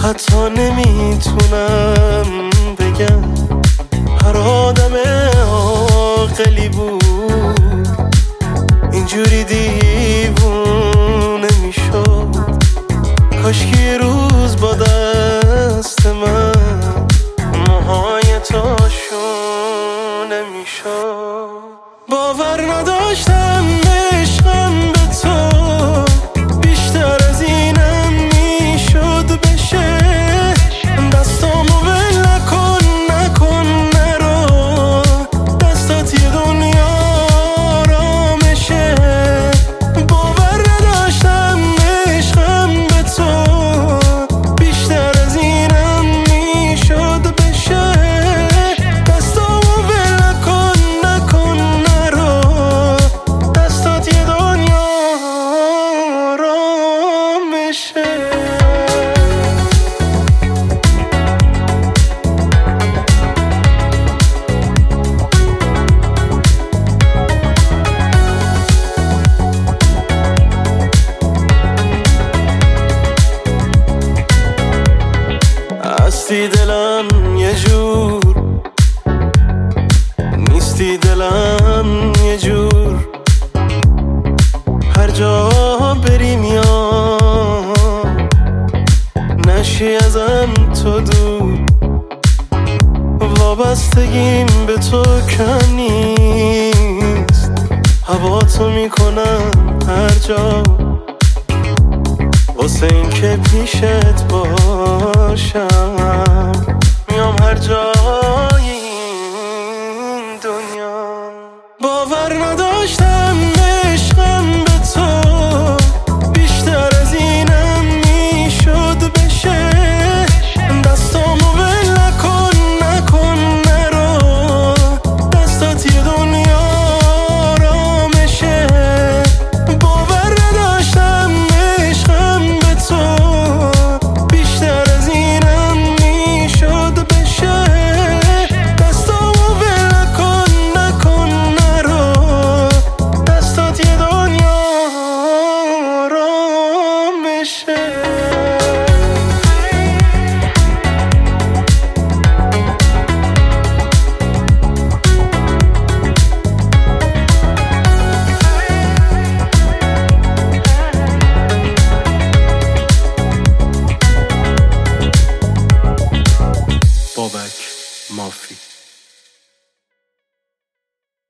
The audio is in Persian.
حتی نمیتونم بگم هر آدم عاقلی بود اینجوری دیوونه میشد. کاش که یه روز با دست من موهای تاشونه میشد. باور نداشتم عشقم به تو بیشتر از اینم میشد بشه. دستامو ول نکن نکن نرو، دستات یه دنیا آرامشه. باور نداشتم عشقم به تو بیشتر از اینم میشد بشه. دستامو ول نکن نکن نرو، دستات یه دنیا آرامشه. هستی دلم یه جور، نیستی دلم یه جور. هر جا بری میام، نشی ازم تو دور. وابستگیم به تو کم نیست، هوا تو میکنم هر جا واسه این که پیشت باشم. میام هر جای این دنیا. باور نداشتم عشقم به تو بیشتر از اینم میشد بشه. دستامو ول نکن نکن نرو، دستات یه دنیا آرامشه. باور نداشتم عشقم به تو بیشتر از اینم میشد بشه. دستامو ول نکن نکن نرو، دستات یه دنیا آرامشه. بابک مافیا.